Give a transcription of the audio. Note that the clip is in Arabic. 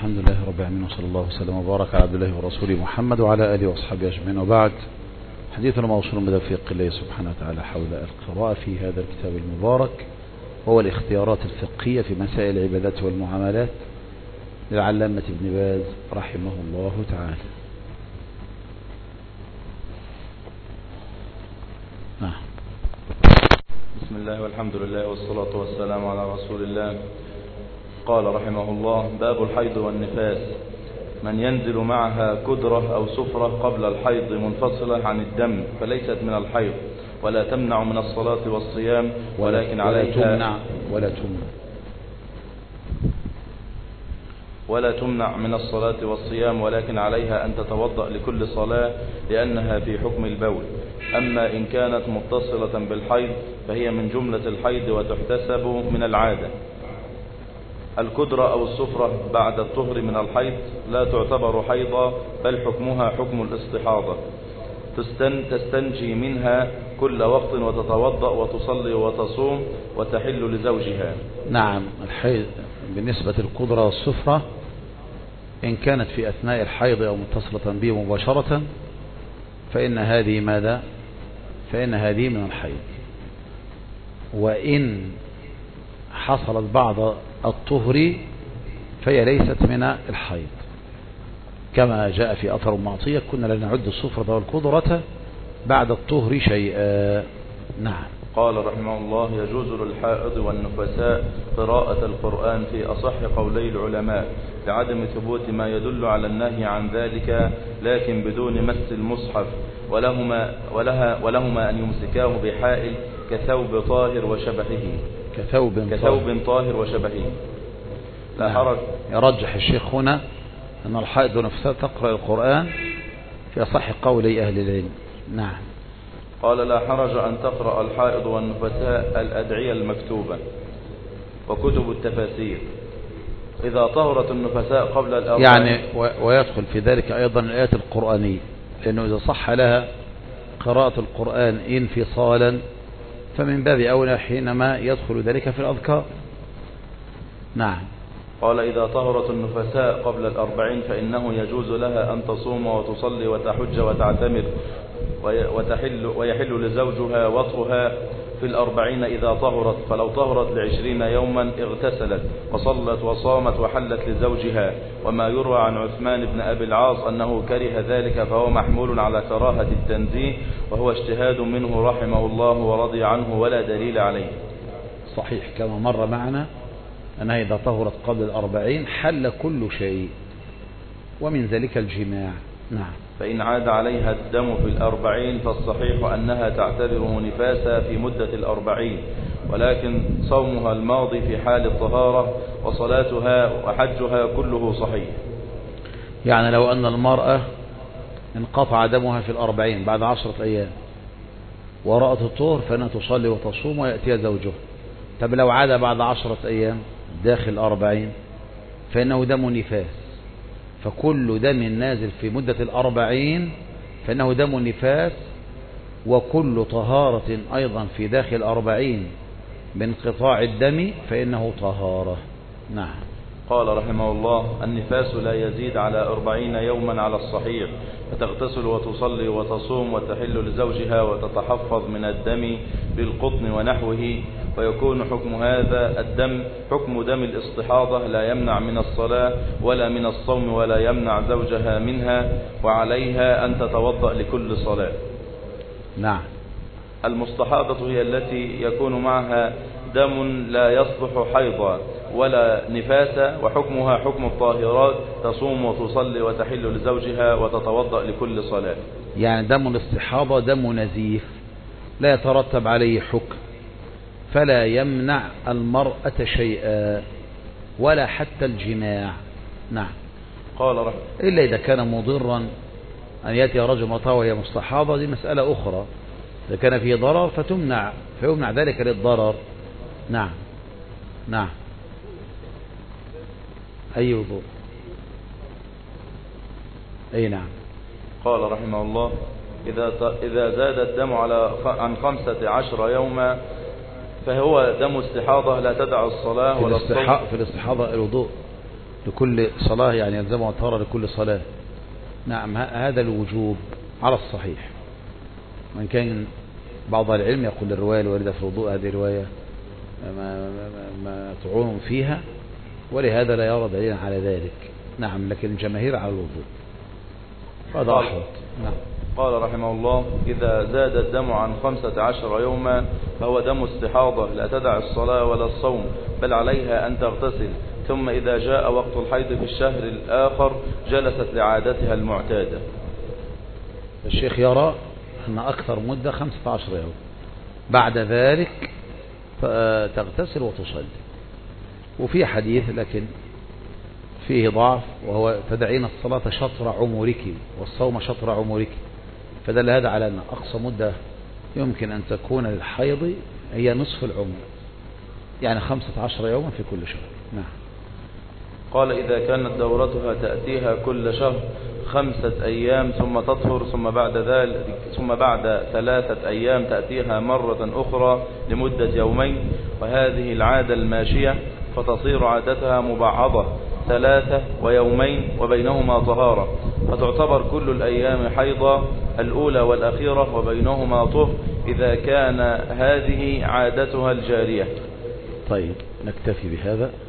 الحمد لله رب العالمين، وصلى الله وسلم وبارك على عبد الله ورسوله محمد وعلى آله وأصحابه أجمعين، وبعد. حديثنا موصول من توفيق الله سبحانه وتعالى حول القراءة في هذا الكتاب المبارك، وهو الاختيارات الفقهية في مسائل العبادات والمعاملات للعلامة ابن باز رحمه الله تعالى. نعم. بسم الله والحمد لله والصلاة والسلام على رسول الله. قال رحمه الله: باب الحيض والنفاس. من ينزل معها كدرة أو سفرة قبل الحيض منفصلة عن الدم فليست من الحيض، ولا تمنع من الصلاة والصيام، ولكن عليها ولا تمنع من الصلاة والصيام، ولكن عليها أن تتوضأ لكل صلاة لأنها في حكم البول. أما إن كانت متصلة بالحيض فهي من جملة الحيض وتحتسب من العادة. الكدرة أو السفرة بعد الطهر من الحيض لا تعتبر حيضا، بل حكمها حكم الاستحاضة. تستنجي منها كل وقت وتتوضأ وتصلي وتصوم وتحل لزوجها. نعم. الحيض بالنسبة للكدرة والسفرة إن كانت في أثناء الحيض أو متصلة به مباشرة فإن هذه ماذا؟ فإن هذه من الحيض. وإن حصلت بعد الطهر فهي ليست من الحيض، كما جاء في أثر معطية: كنا لا نعد السفرة والكدرة بعد الطهر شيئا. نعم. قال رحمه الله: يجوز للحائض والنفساء قراءة القرآن في أصح قولي العلماء لعدم ثبوت ما يدل على النهي عن ذلك، لكن بدون مس المصحف، ولهما أن يمسكاه بحائل كثوب طاهر وشبهه. كثوب طاهر وشبهه. لا حرج. يرجح الشيخ هنا أن الحائض والنفساء تقرأ القرآن في أصح قولي أهل العلم. نعم. قال: لا حرج أن تقرأ الحائض والنفساء الأدعية المكتوبة وكتب التفاسير إذا طهرت النفساء قبل الأربعين. يعني ويدخل في ذلك أيضا الآيات القرآنية، لأنه إذا صح لها قراءة القرآن انفصالا فمن باب أولى حينما يدخل ذلك في الأذكار. نعم. قال: إذا طهرت النفساء قبل 40 فإنه يجوز لها أن تصوم وتصلي وتحج وتعتمر ويحل لزوجها وطئها في 40 إذا طهرت، فلو طهرت 20 يوما اغتسلت وصلت وصامت وحلت لزوجها. وما يروى عن عثمان بن أبي العاص أنه كره ذلك فهو محمول على كراهة التنزيه، وهو اجتهاد منه رحمه الله ورضي عنه ولا دليل عليه. صحيح، كما مر معنا أنها إذا طهرت قبل 40 حل كل شيء، ومن ذلك الجماع. نعم. فإن عاد عليها الدم في 40 فالصحيح أنها تعتبره نفاسا في مدة 40، ولكن صومها الماضي في حال الطهارة وصلاتها وحجها كله صحيح. يعني لو أن المرأة انقطع دمها في 40 بعد 10 أيام ورأت الطهر فإنها تصلي وتصوم ويأتيها زوجها. طب لو عاد بعد 10 أيام داخل 40 فإنه دم نفاس، فكل دم نازل في مدة 40 فإنه دم نفاس، وكل طهارة أيضا في داخل 40 بانقطاع الدم فإنه طهارة. نعم. قال رحمه الله: النفاس لا يزيد على 40 يوما على الصحيح، فتغتسل وتصلي وتصوم وتحل لزوجها وتتحفظ من الدم بالقطن ونحوه، ويكون حكم هذا الدم حكم دم الاستحاضة، لا يمنع من الصلاة ولا من الصوم ولا يمنع زوجها منها، وعليها أن تتوضأ لكل صلاة. نعم. المستحاضة هي التي يكون معها دم لا يصلح حيضا ولا نفاسا، وحكمها حكم الطاهرات، تصوم وتصلي وتحل لزوجها وتتوضأ لكل صلاة. يعني دم الاستحاضة دم نزيف لا يترتب عليه حكم، فلا يمنع المرأة شيئا ولا حتى الجماع. نعم. قال رحمه: إلا إذا كان مضرا أن يأتي رجل مرأة وهي مستحاضة، دي مسألة أخرى. إذا كان فيه ضرر فيمنع ذلك للضرر. نعم. نعم. أي وضوء؟ أي. نعم. قال رحمه الله: إذا زاد الدم عن 15 يوما فهو دم استحاضة لا تدع الصلاة ولا الصوم. في الاستحاضة الوضوء لكل صلاة يعني يلزمها طهارة لكل صلاة. نعم هذا الوجوب على الصحيح، وإن كان بعض العلم يقول الرواية الواردة في الوضوء هذه رواية ما طعون فيها، ولهذا لا يرى دليلا على ذلك. نعم لكن الجماهير على الوضوء هذا أحوط. نعم. قال رحمه الله: إذا زاد الدم عن 15 يوما فهو دم استحاضة لا تدع الصلاة ولا الصوم، بل عليها أن تغتسل، ثم إذا جاء وقت الحيض في الشهر الآخر جلست لعادتها المعتادة. الشيخ يرى أن أكثر مدة 15 يوم، بعد ذلك تغتسل وتصلي. وفي حديث لكن فيه ضعف، وهو تدعين الصلاة شطر عمرك والصوم شطر عمرك، فدل هذا على أن أقصى مدة يمكن أن تكون للحيض هي نصف العمر، يعني 15 يوما في كل شهر. نعم. قال: إذا كانت دورتها تأتيها كل شهر 5 أيام ثم تطهر، ثم بعد 3 أيام تأتيها مرة أخرى لمدة يومين، وهذه العادة الماشية، فتصير عادتها مبعضة 3 ويومين وبينهما طهارة، فتعتبر كل الأيام حيضة الأولى والأخيرة وبينهما طهر إذا كان هذه عادتها الجارية. طيب نكتفي بهذا.